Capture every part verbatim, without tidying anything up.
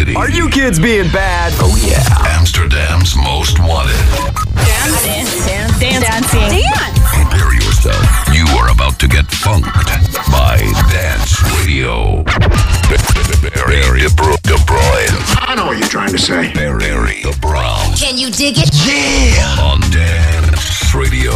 City. Are you kids being bad? Oh yeah. Amsterdam's most wanted. Dance. Dance. Dance. Dance. Dancing. Dance. Prepare yourself. You are about to get funked by Dance Radio. Barry De Bruyne. I know what you're trying to say. Barry the Brown. Can you dig it? Yeah. On Dance Radio.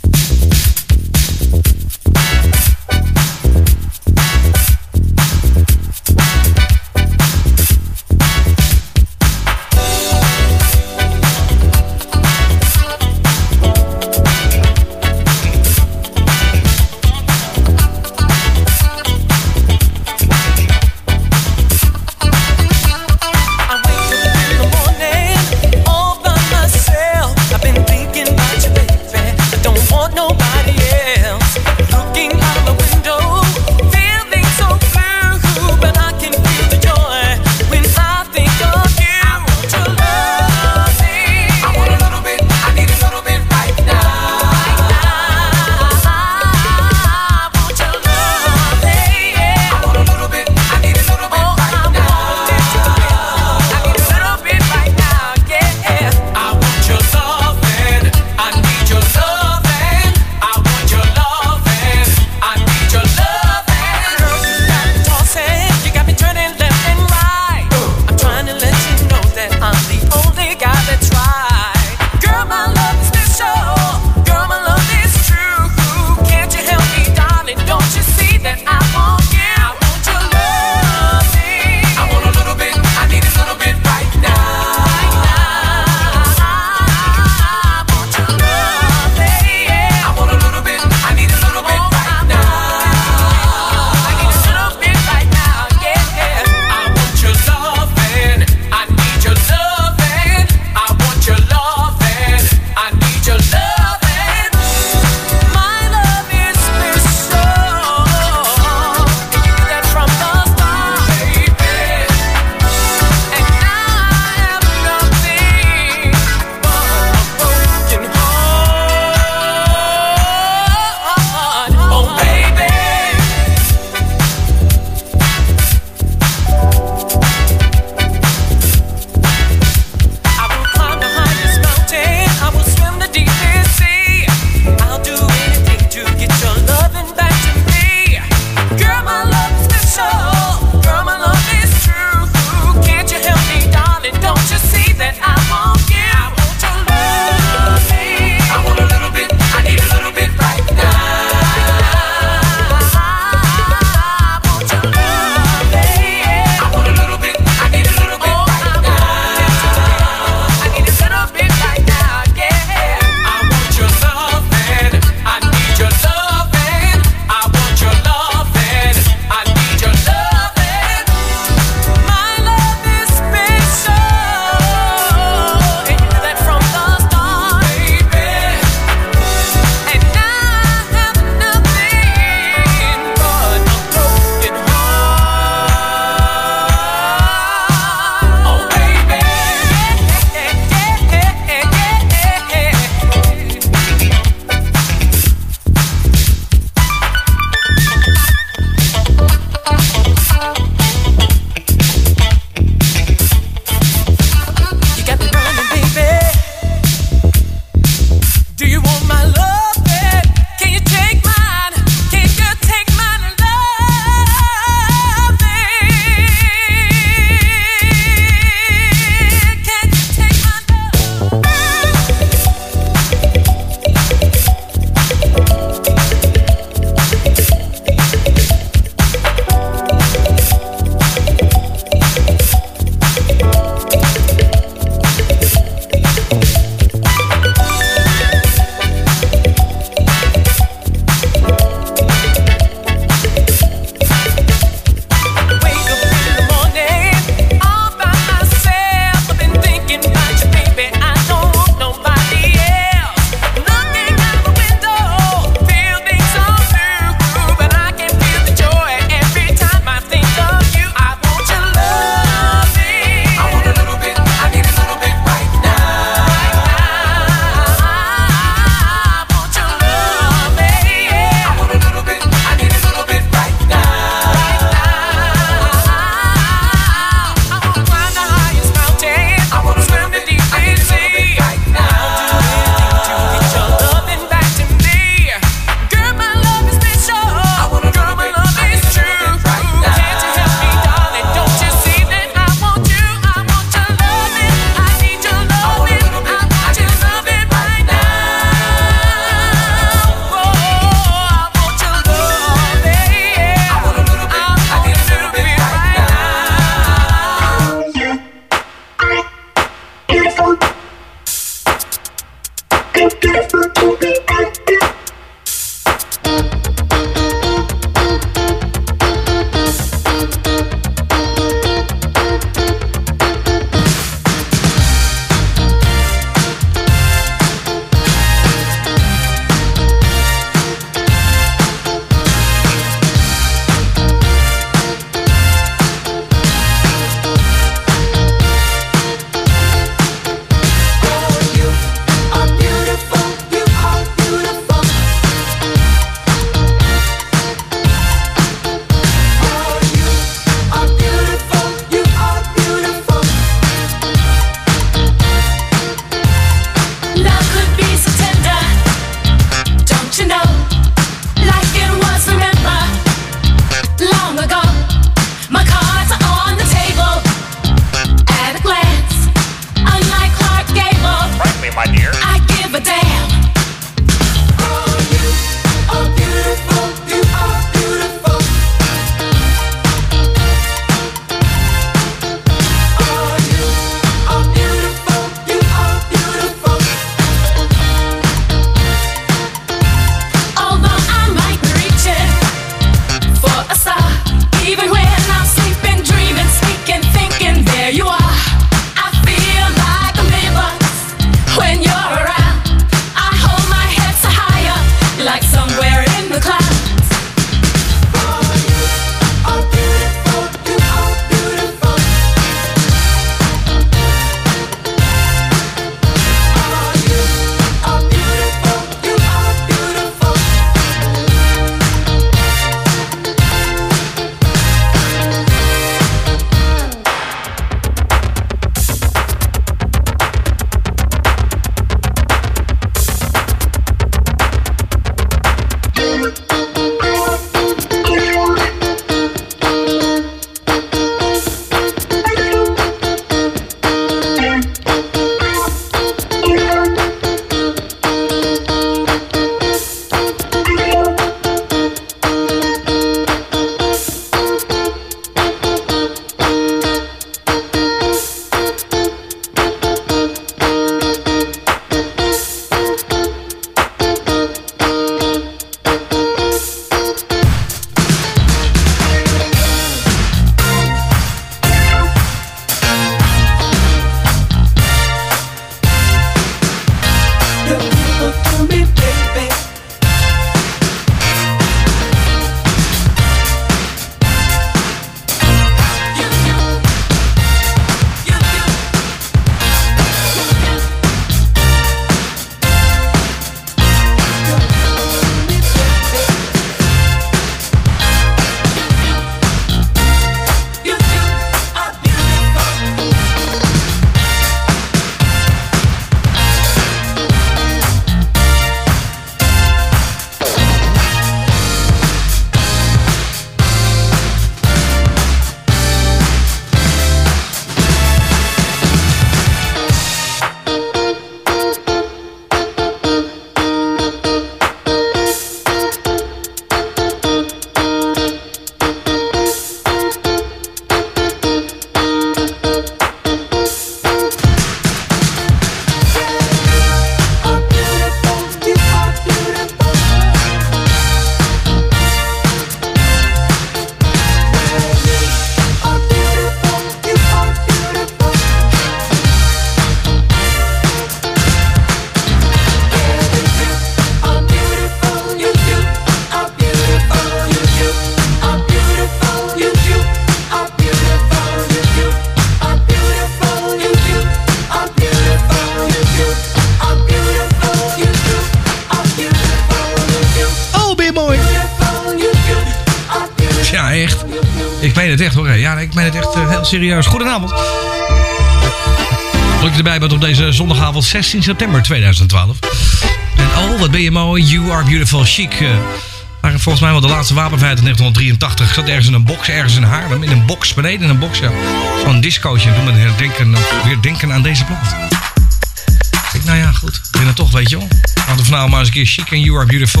het echt hoor. Ja, ik meen het echt uh, heel serieus. Goedenavond. Leuk je erbij bent op deze zondagavond zestien september tweeduizend twaalf. En oh, wat ben je mooi. You are beautiful chic. Uh, waren volgens mij wel de laatste wapenfeiten in negentien drieëntachtig. Ik zat ergens in een box, ergens in Haarlem. In een box, beneden in een box, ja. Zo'n discootje. En toen me herdenken, weer denken aan deze plaat. Ik denk, nou ja, goed. Ik ben het toch, weet je wel. Laten we vanavond maar eens een keer chic en You are beautiful.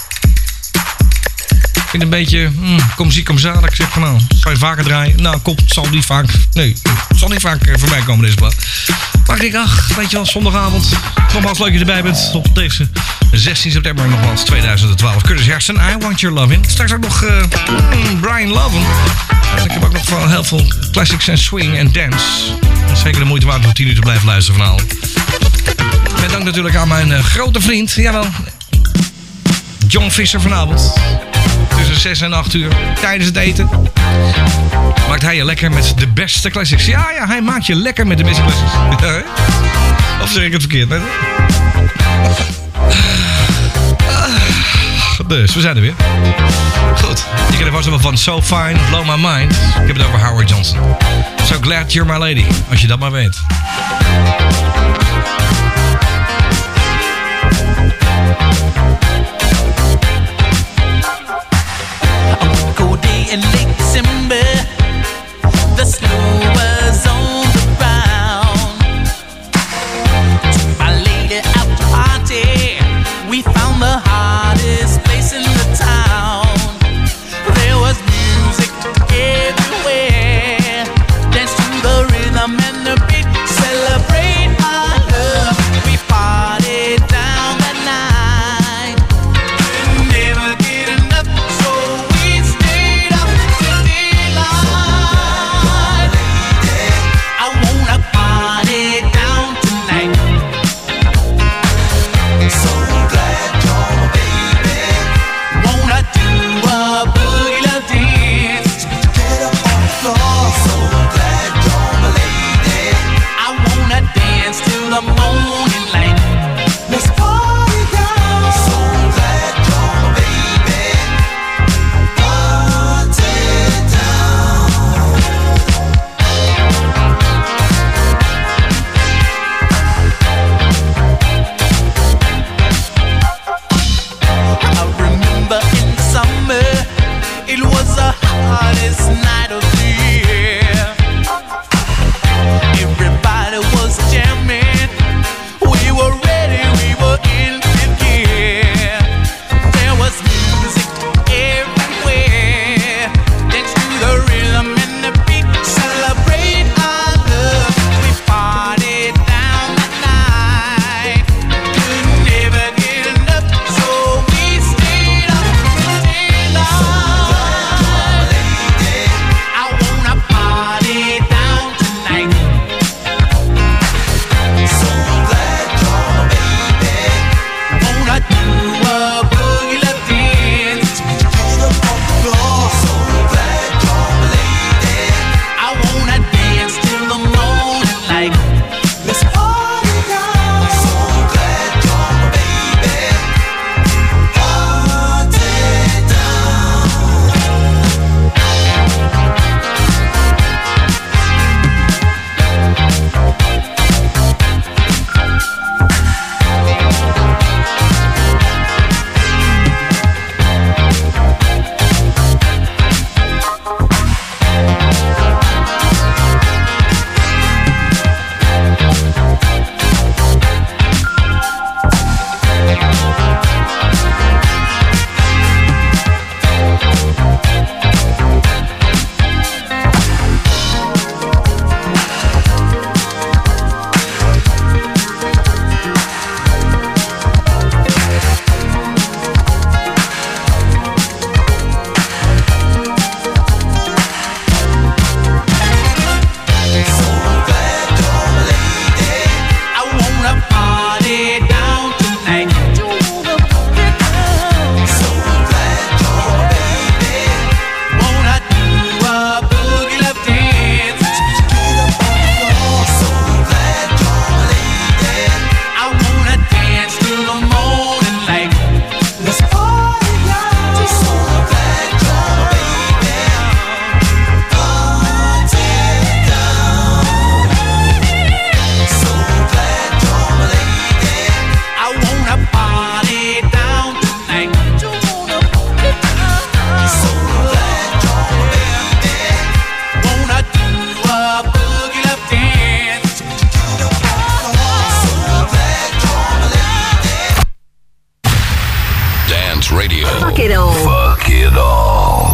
Ik vind een beetje, hmm, kom ziek, kom zalig. Ik zeg van nou, zou je vaker draaien? Nou, komt, het zal niet vaak, nee, het zal niet vaak voorbij komen deze plaat. Maar ik denk, ach, weet je wel, zondagavond. Nogmaals leuk dat je erbij bent op deze zestien september, nogmaals tweeduizend twaalf. Curtis Hairston, I Want Your Lovin'. Straks ook nog uh, hmm, Brian Lovin'. En ik heb ook nog van heel veel classics en swing en dance. Dat is zeker de moeite waard om tien uur te blijven luisteren vanavond. Met dank natuurlijk aan mijn uh, grote vriend, jawel, John Visser vanavond. Tussen zes en acht uur, tijdens het eten, maakt hij je lekker met de beste classics. Ja, ja, hij maakt je lekker met de beste classics. Of zeg ik het verkeerd? Nee? Dus, we zijn er weer. Goed, je kent er vast wel van So Fine, Blow My Mind. Ik heb het over Howard Johnson. So Glad You're My Lady, als je dat maar weet. In late December, the snow was on the ground. Took my lady out to party. We found the hottest place in the town. There was music everywhere. Dance to the rhythm and the beat. Celebrate our love. We partied down that night. Could never get enough, so we stayed up. I wanna party down tonight. So glad you're my baby. Wanna do a boogie love dance. Get up on the floor. So glad you're my lady. I wanna dance till the morning light. Let's party down. So glad you're my baby. Party down. I remember in summer, it was the hottest night of the year. Everybody was jamming it all. Fuck it all.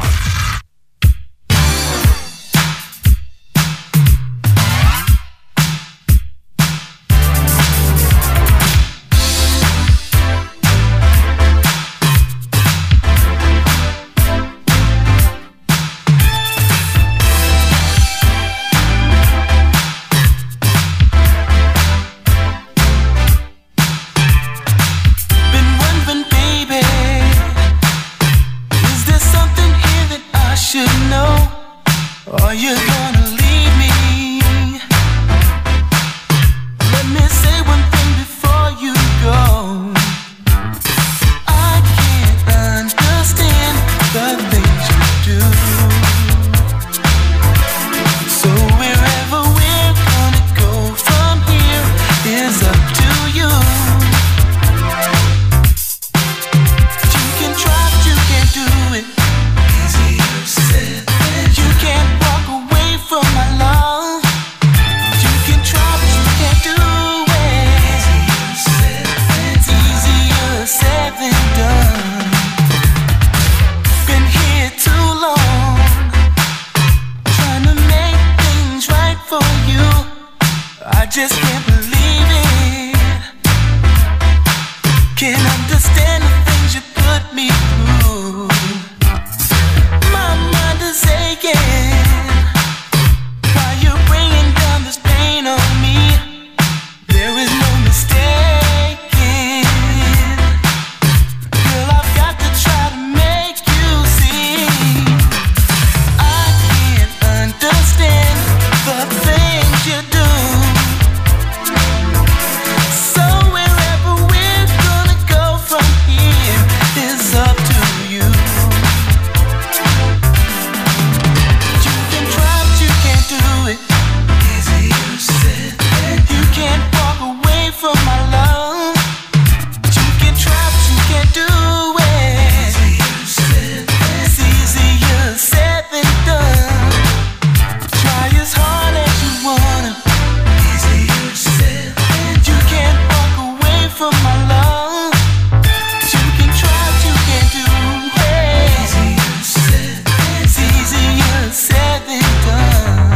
Been wondering, baby, is there something here that I should know? Are you gonna leave me? Let me say one thing before you go. I can't understand the things you do. So wherever we're gonna go from here is up to you. You can try, but you can't do it. Easier said than you can't walk away from my love. You can try, but you can't do it. Easier said than it's easier said than done. Been here too long, trying to make things right for you. I just can't believe it. Can't understand the things you put me through. My mind is aching. Why you bringing down this pain on me? There is no mistaking. Girl, I've got to try to make you see. I can't understand the things you do. So wherever we're gonna go from here is up to you. You can try, but you can't do it. Easier said than you can't walk away from my love. You can try, but you can't do it. Easier said than it's easier said than done. Try as hard as you wanna. Easier said than you can't walk away from my love. You can try, but you can't do it. Easier said than it's easier said than done.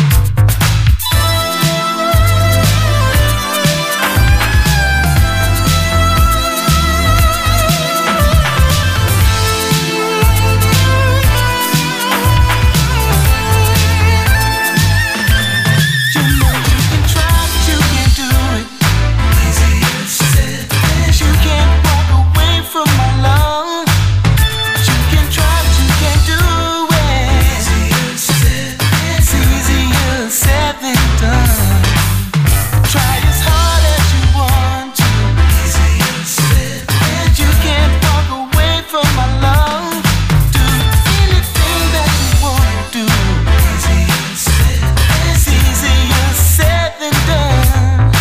You know you can try, but you can't do it. Easier said than you can't walk away from my love. You can try, but you can't do it. Easier said than it's easier said than done. Try as hard as you want to. Easier said than you can't walk away from my love. Do anything that you wanna do. Easier said than it's easier said than done.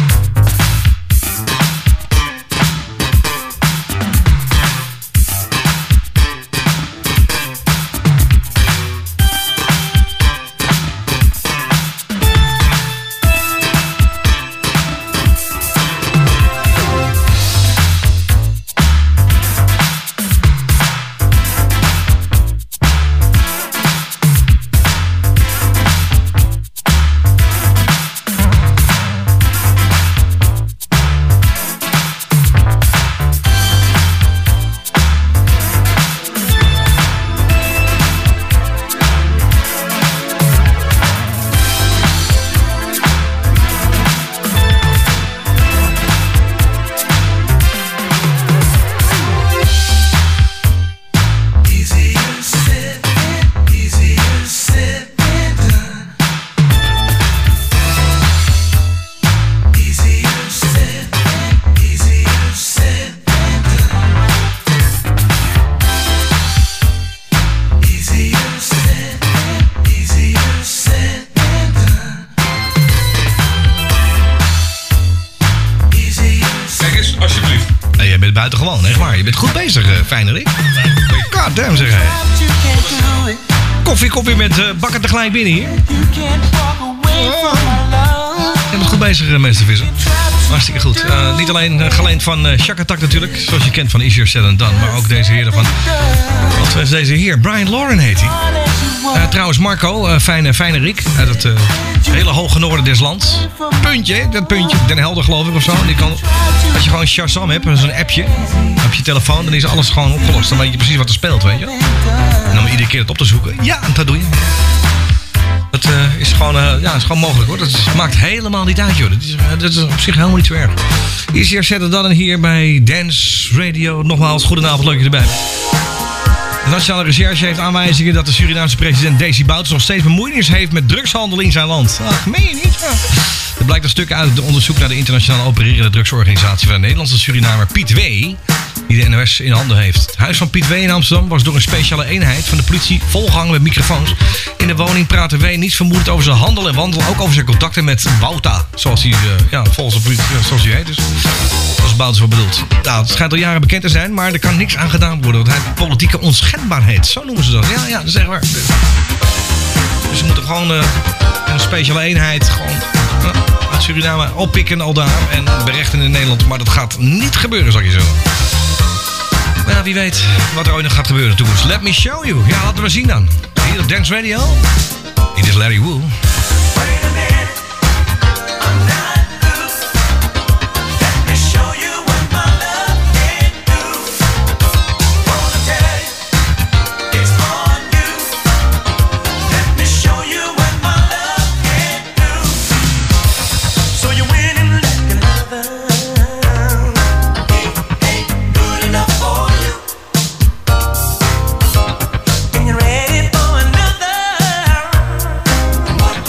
Easier said than, easier said than done. Easier said than, easier said than done. Easier said than, easier said than done. Easier said. Kijk eens, alsjeblieft. Nee, jij bent buitengewoon, echt waar. Je bent goed bezig, uh, Fijnerik. God damn, zeg hij. But you can't do it. Koffie, koffie met uh, bakken tegelijk binnen hier. You can't walk away from my love. Je bent goed bezig, uh, meester Visser. Try, but Hartstikke goed. Uh, niet alleen uh, geleend van uh, Shack Attack natuurlijk, zoals je kent van Easier Said Than Done, maar ook deze heer ervan. Wat is deze heer? Brian Lauren heet hij. Uh, trouwens Marco, uh, fijne, fijne Riek, uit het uh, hele hoge noorden des lands. Puntje, dat puntje, Den Helder geloof ik of zo. Die kan, als je gewoon Shazam hebt, zo'n appje op je telefoon, dan is alles gewoon opgelost. Dan weet je precies wat er speelt, weet je. En om iedere keer het op te zoeken, ja, dat doe je. Dat uh, is, gewoon, uh, ja, is gewoon mogelijk hoor. Dat is, maakt helemaal niet uit joh. Dat is, uh, dat is op zich helemaal niet zo erg. Hier is hier zetten dan en hier bij Dance Radio. Nogmaals, goedenavond, leuk dat je erbij bent. De Nationale Recherche heeft aanwijzingen dat de Surinaamse president Desi Bouterse nog steeds bemoeienis heeft met drugshandel in zijn land. Ach, meen je niet? Ja. Dat blijkt een stuk uit het onderzoek naar de internationaal opererende drugsorganisatie van de Nederlandse Surinamer Piet W., die de N O S in handen heeft. Het huis van Piet W. in Amsterdam was door een speciale eenheid van de politie volgehangen met microfoons. In de woning praatte W. niets vermoedend over zijn handel en wandel, ook over zijn contacten met Bouta, zoals hij, uh, ja, volgens de politie, zoals hij heet dus. Dat is Bouta zo bedoeld. Nou, het schijnt al jaren bekend te zijn, maar er kan niks aan gedaan worden, want hij heeft politieke onschendbaarheid. Zo noemen ze dat. Ja, ja, dat is echt waar. Dus ze moeten gewoon uh, een speciale eenheid gewoon uh, uit Suriname oppikken al daar en berechten in Nederland, maar dat gaat niet gebeuren, zal ik je zeggen. Maar ja, wie weet wat er ooit nog gaat gebeuren in de toekomst. Let me show you. Ja, laten we zien dan. Hier op Dance Radio. Dit is Larry Wu. Ready for another?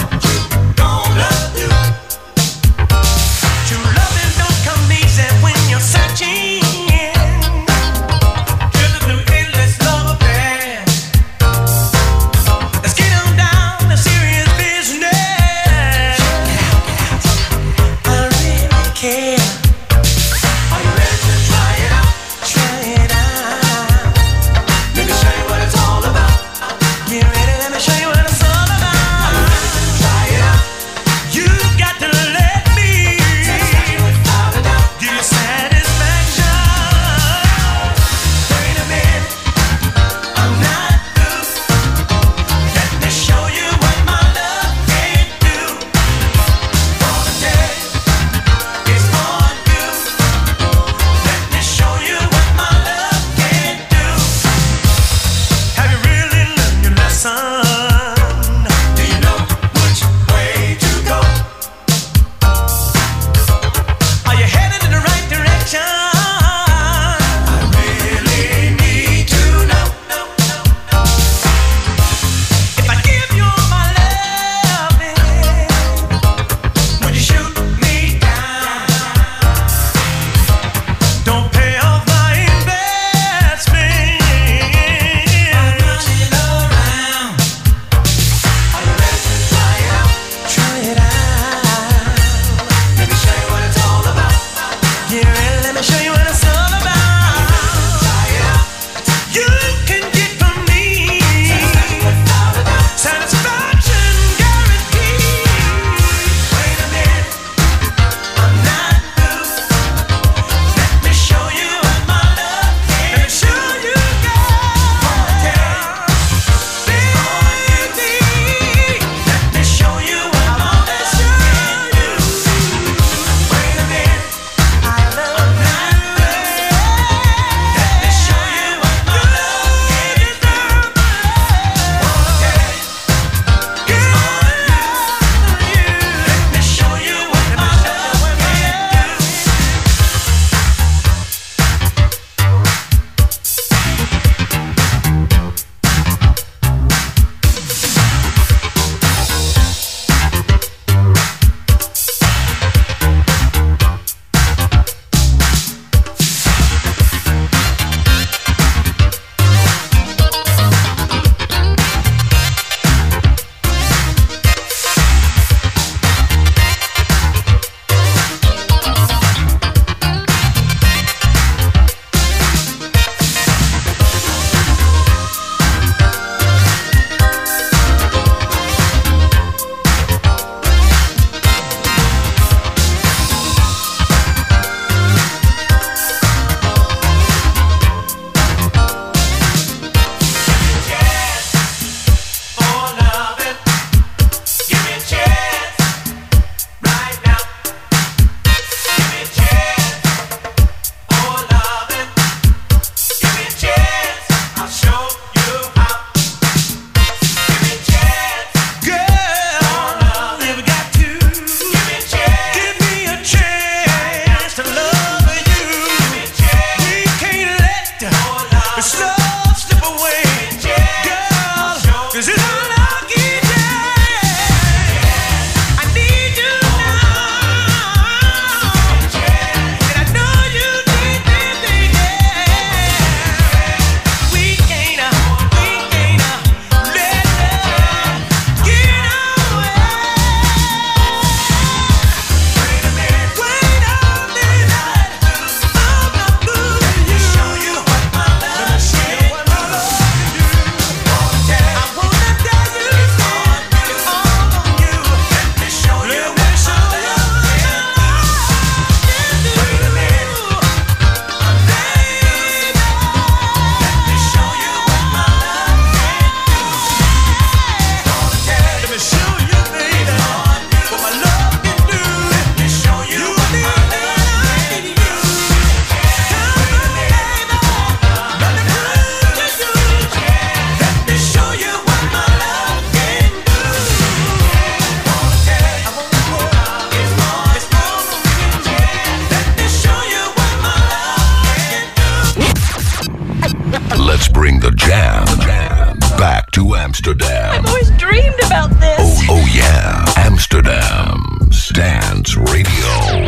Dance Radio.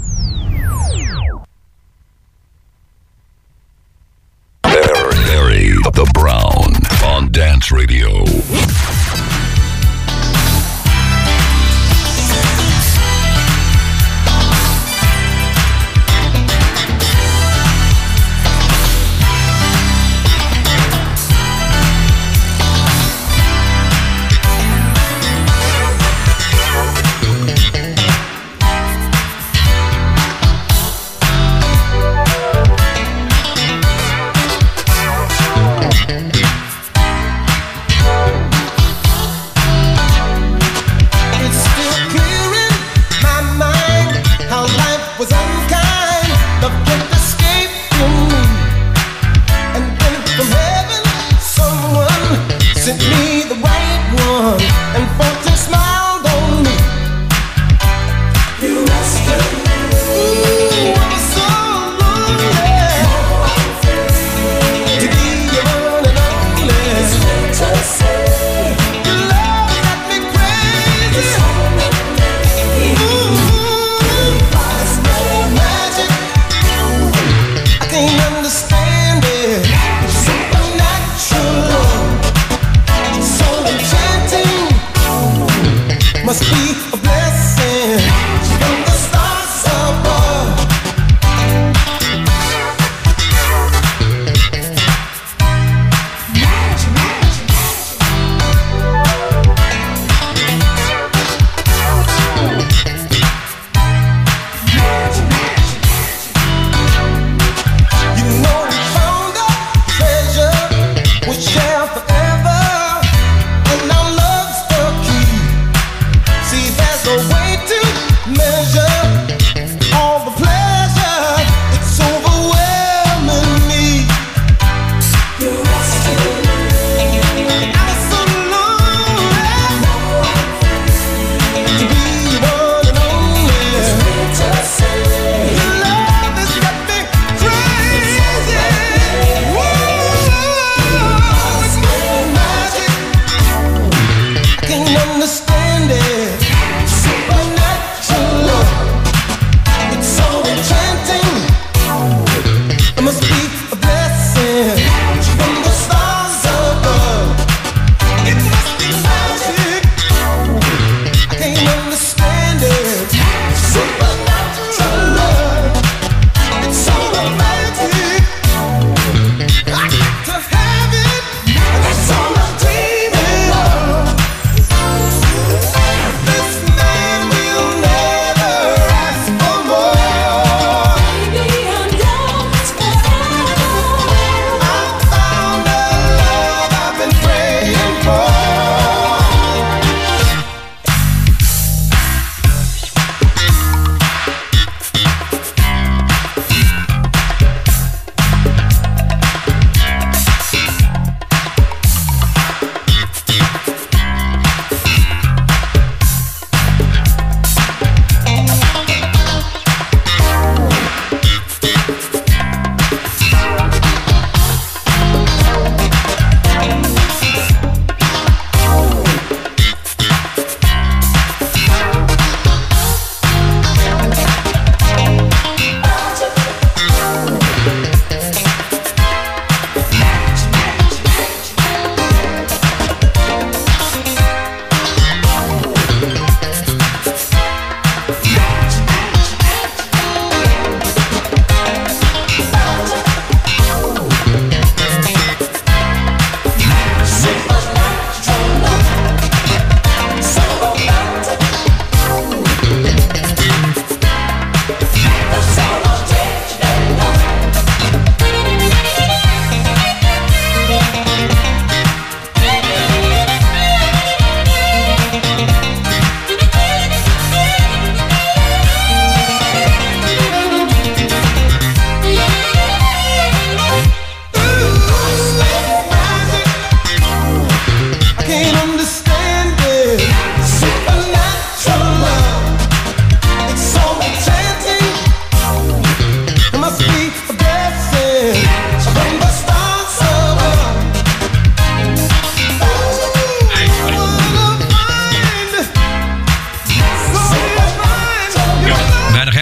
Barry the Brown on Dance Radio. Thank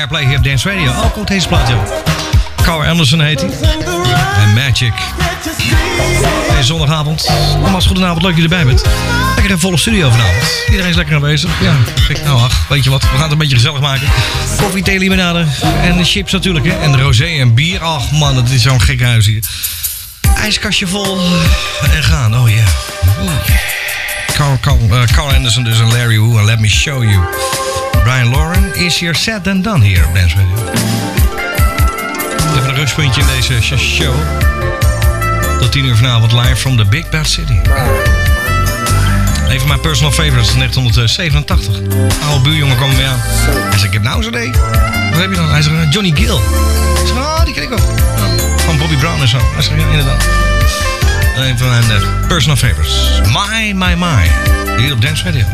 Play hier op Dance Radio. Ook goed deze plaat, joh. Carl Anderson heet hij. En Magic. Hey, zondagavond. Nogmaals, goedenavond. Leuk dat je erbij bent. Lekker een volle studio vanavond. Iedereen is lekker aanwezig. Ja, ik, nou ach, weet je wat. We gaan het een beetje gezellig maken. Koffie, thee, limonade. En chips natuurlijk, hè. En rosé en bier. Ach man, het is zo'n gek huis hier. IJskastje vol. En gaan. Oh ja. Yeah. Carl, Carl, uh, Carl Anderson dus en Larry Wu. En Let Me Show You. Brian Lauren is hier said and done hier op Dance Radio. Even een rustpuntje in deze show. Tot tien uur vanavond live from the Big Bad City. Een van mijn personal favorites, negentien zevenentachtig. Oude buurjongen kwam mee aan. Hij zei, ik heb nou zo'n idee. Wat heb je dan? Hij zei, Johnny Gill. Ik zei, oh, die ken ik wel. Van Bobby Brown en zo. Hij zei, ja, inderdaad. Een van mijn uh, personal favorites. My, my, my. Hier op Dance Radio.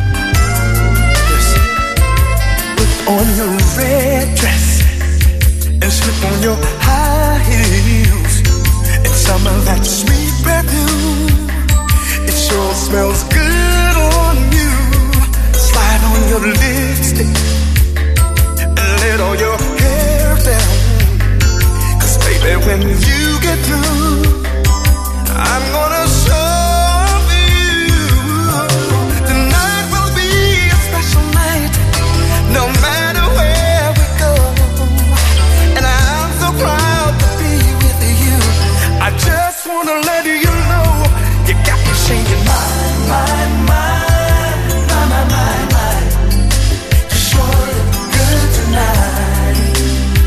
On your red dress and slip on your high heels and some of that sweet perfume. It sure smells good on you. Slide on your lipstick and let all your hair down. 'Cause baby, when you get through, I'm gonna show you. Tonight will be a special night, no matter. I just wanna let you know you got me singing my, my, my, my, my, my, my. You sure look good tonight,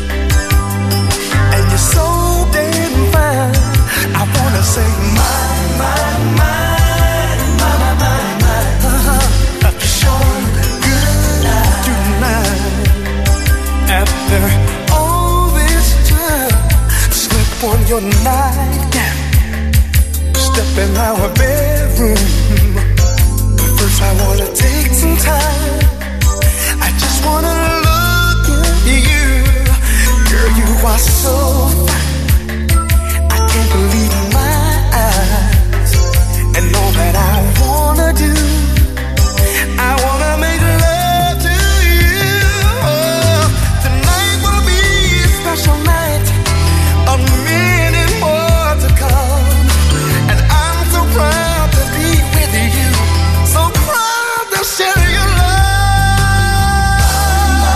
and you're so damn fine. I wanna say my, my, my, my, my, my, my. Uh-huh. You sure look good tonight. After all this time, slip on your nightgown, step in our bedroom. First I wanna take some time, I just wanna look at you. Girl, you are so fine, I can't believe my eyes. And all that I wanna do, I wanna make love to you. Oh, tonight will be a special night, a minute more to come, and I'm so proud to be with you, so proud to share your love.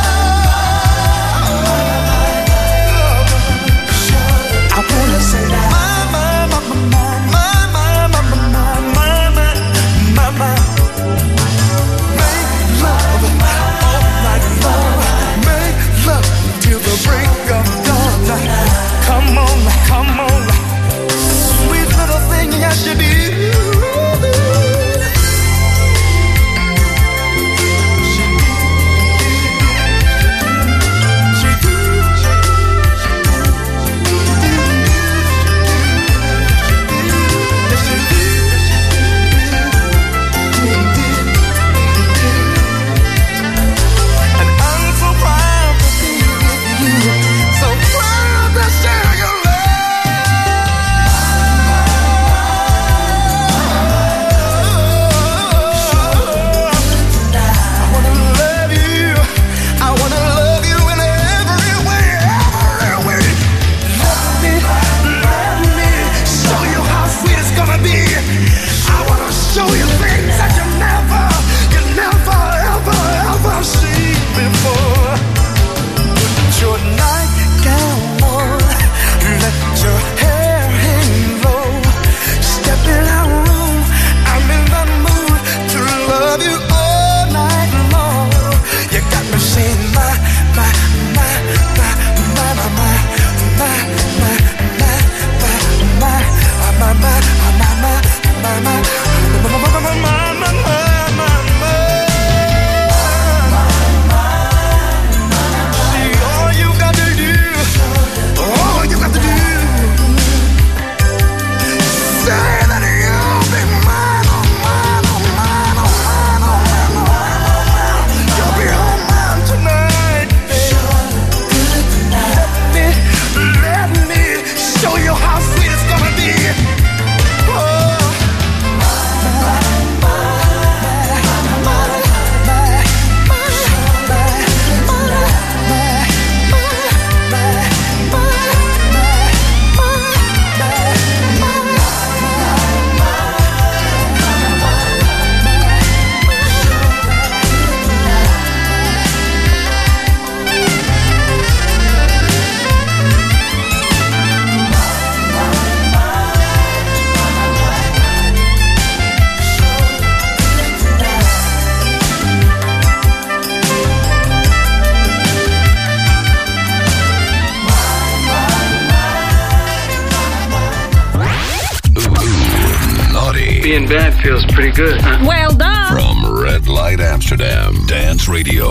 being bad feels pretty good, huh? Well done. From Red Light Amsterdam, Dance Radio.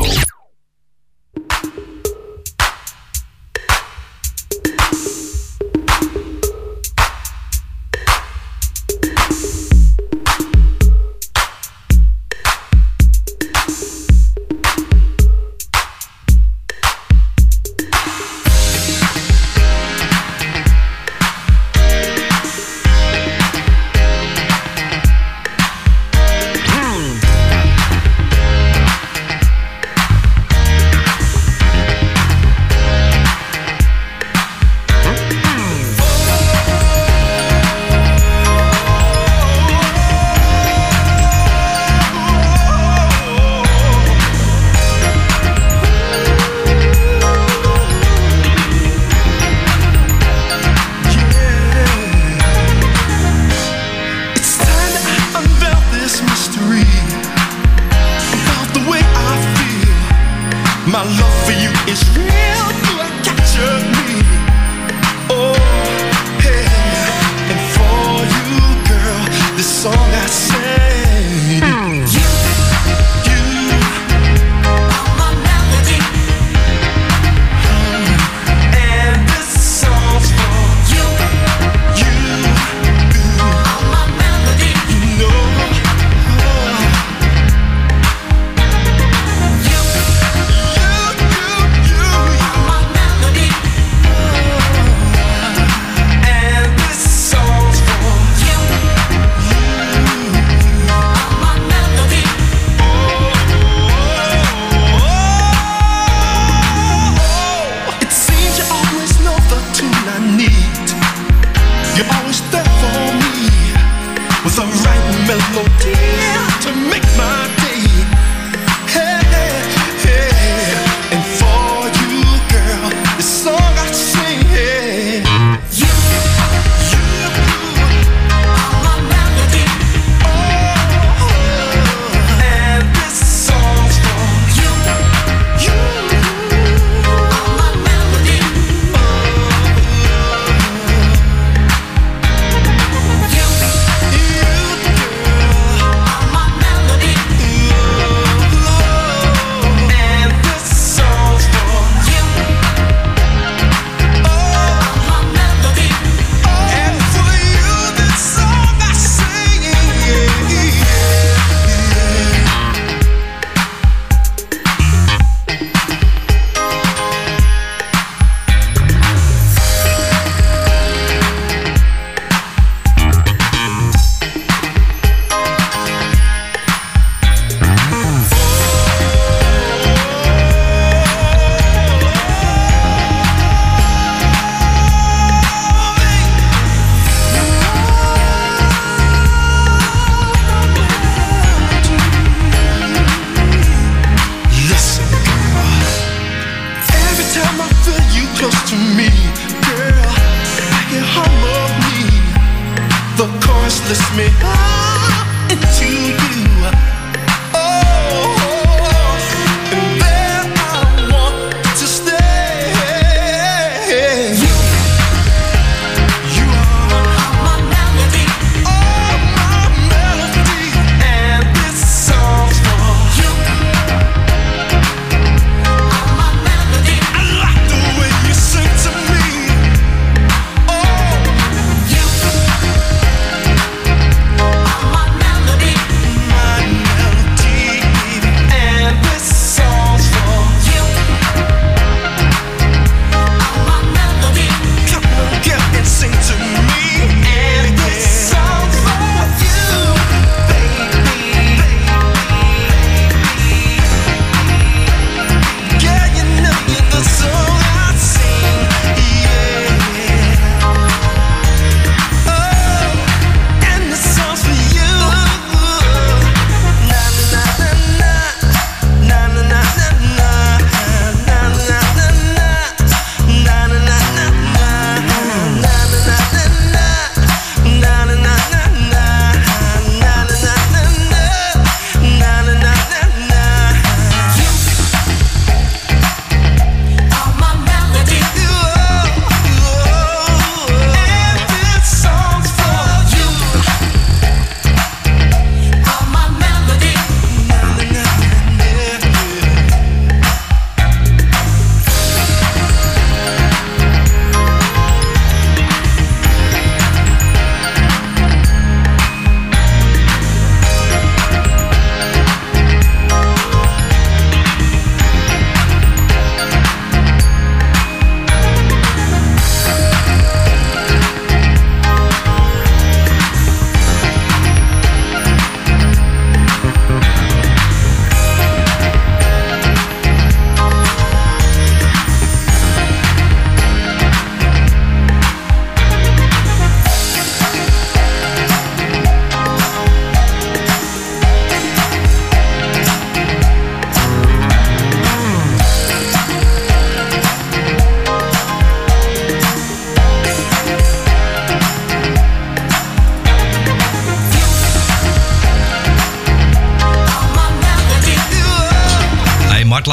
Melody.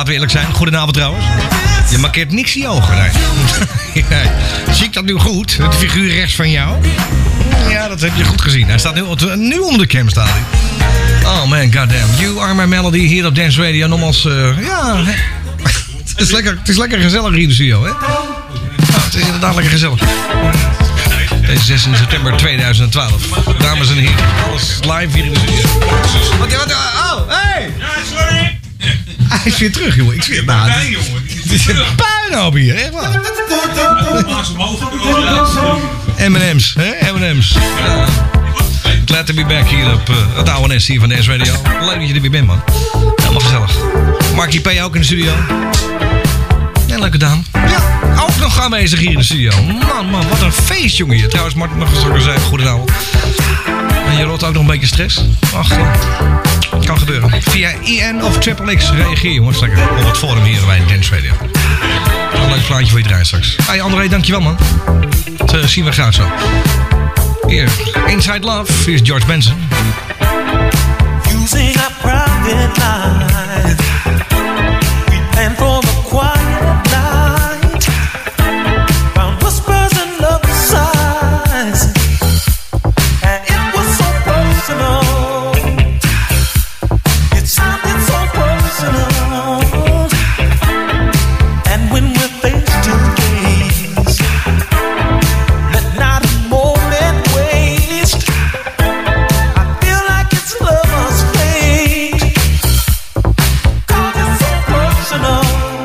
laten we eerlijk zijn. Goedenavond trouwens. Je markeert niks in je ogen. Nee. Nee. Zie ik dat nu goed? Het figuur rechts van jou? Ja, dat heb je goed gezien. Hij staat nu, nu onder de cam. Staat hij. Oh man, goddamn. You Are My Melody hier op Dance Radio. Nogmaals, uh, ja... het, is lekker, het is lekker gezellig hier in de studio, hè? Ja, het is inderdaad lekker gezellig. Deze zestien september tweeduizend twaalf. Dames en heren, alles live hier in de studio. Wat, wat, oh, hey! Ja, sorry. Hij is weer terug, jongen. Ik zweer het nou. Nee, jongen. Het is een puinhoop hier, echt waar. Maas omhoog. M en M's, hè? M en M's. Ja. Glad to be back hier op uh, het oude nest hier van Dance Radio. Leuk dat je er weer bent, man. Helemaal gezellig. Markie P. ook in de studio. En leuke dame. Ja, ook nog aanwezig hier in de studio. Man, man, wat een feest, jongen hier. Trouwens, Martin mag eens ook zeggen, goedenavond. En je rot ook nog een beetje stress. Ach, ja. Kan gebeuren. Via I N of Triple X reageer, jongens. Lekker op het forum hier bij Dance Radio. Een leuk plaatje voor je draaien straks. Hey André, dankjewel, man. Dat uh, zien we graag zo. Hier, Inside Love. Hier is George Benson. Using our private life, we plan for the quiet night. Found whispers and love sighs, and it was so personal. It sounded so personal. And when we're face to face, let not a moment waste. I feel like it's lover's fate, 'cause it's so personal.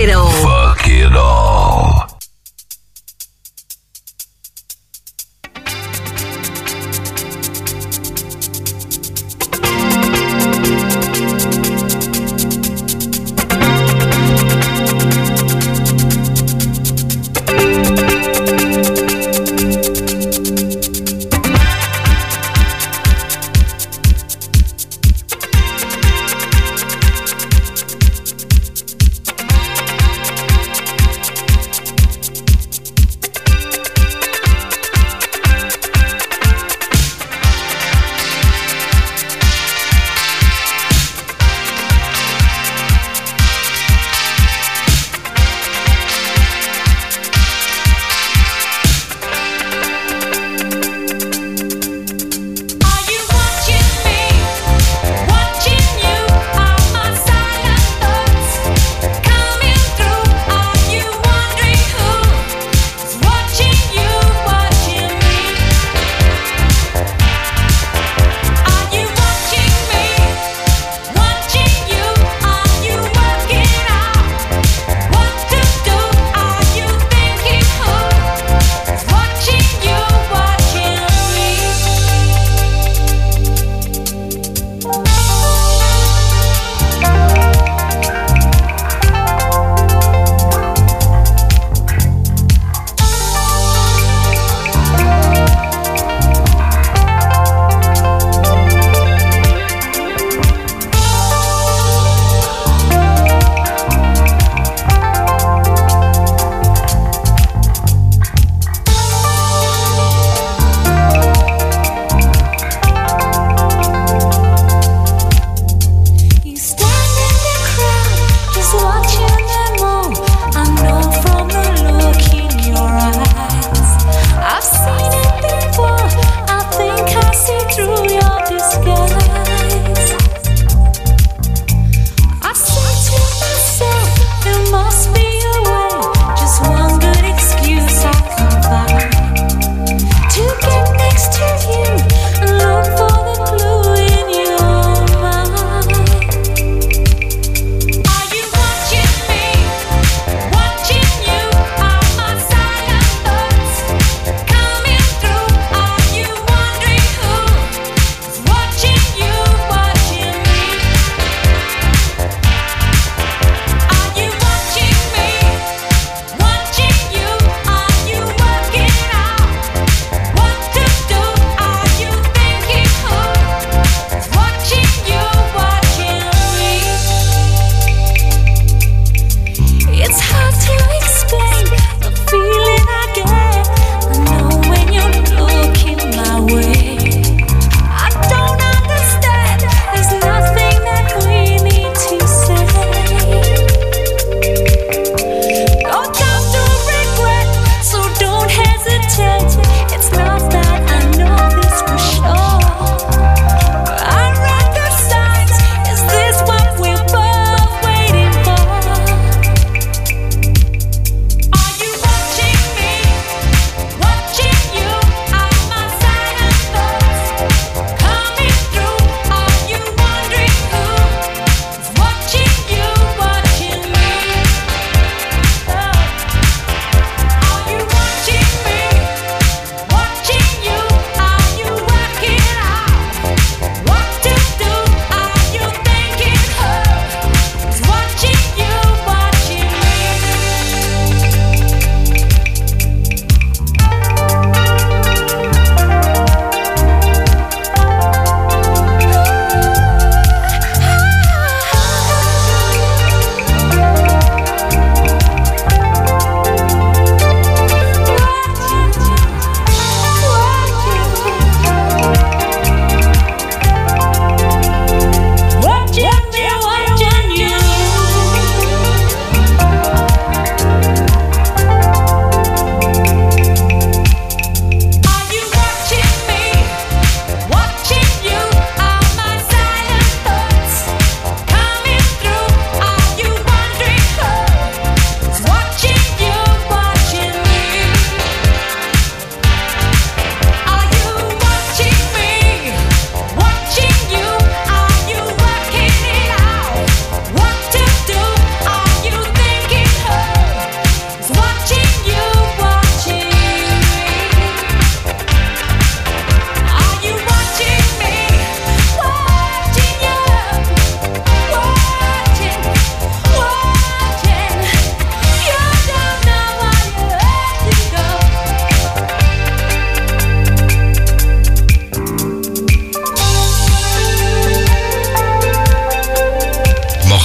it all. Fuck it all.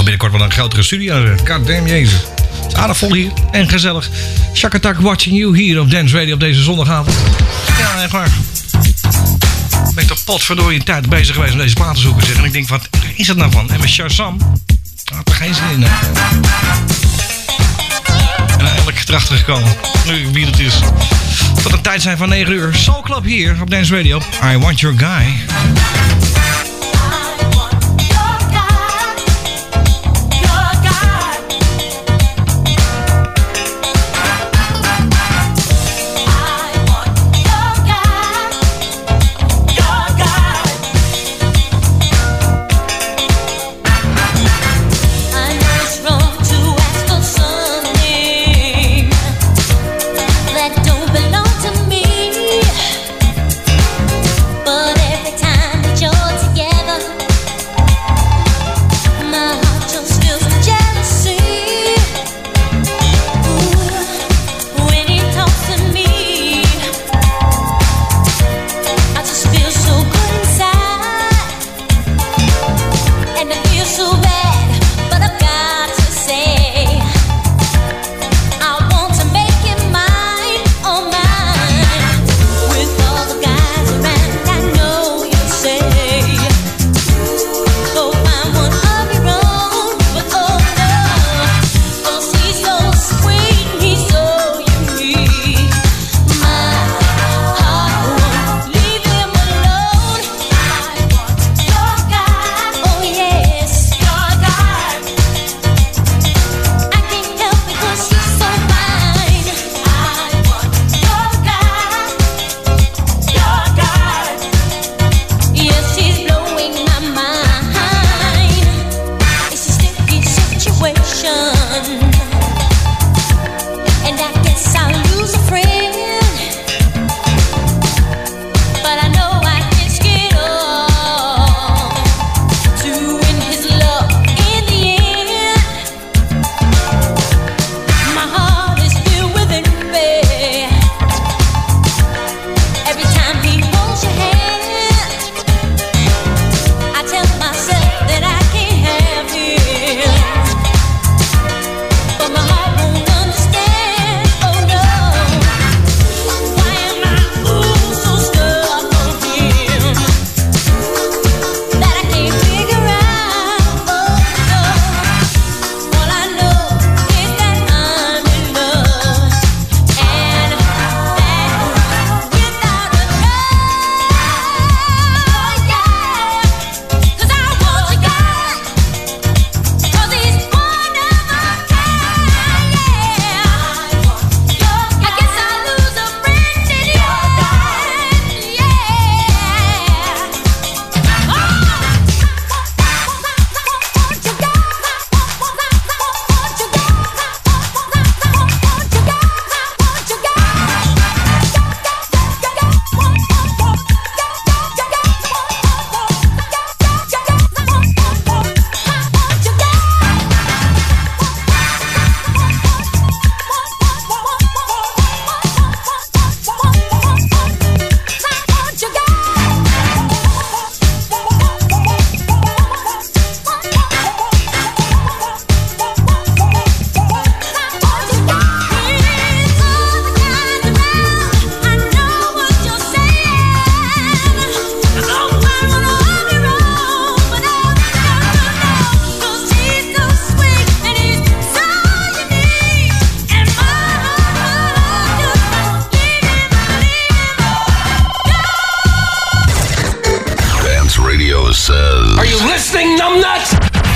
binnenkort wel een grotere studio. God damn jezus. Het is aardig vol hier en gezellig. Shakatak watching you hier op Dance Radio op deze zondagavond. Ja, echt waar. Ik ben toch potverdorie een tijd bezig geweest om deze plaat te zoeken. Zeg. En ik denk, wat is dat nou van? En met Shazam had er geen zin in. Hè? En eindelijk erachter gekomen. Nu wie het is. Tot een tijd zijn van negen uur. Soul Club hier op Dance Radio. I Want Your Guy. Are you listening, numbnuts?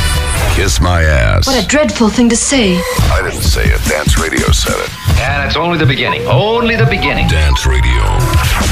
Kiss my ass. What a dreadful thing to say. I didn't say it. Dance Radio said it. And it's only the beginning. Only the beginning. Dance Radio.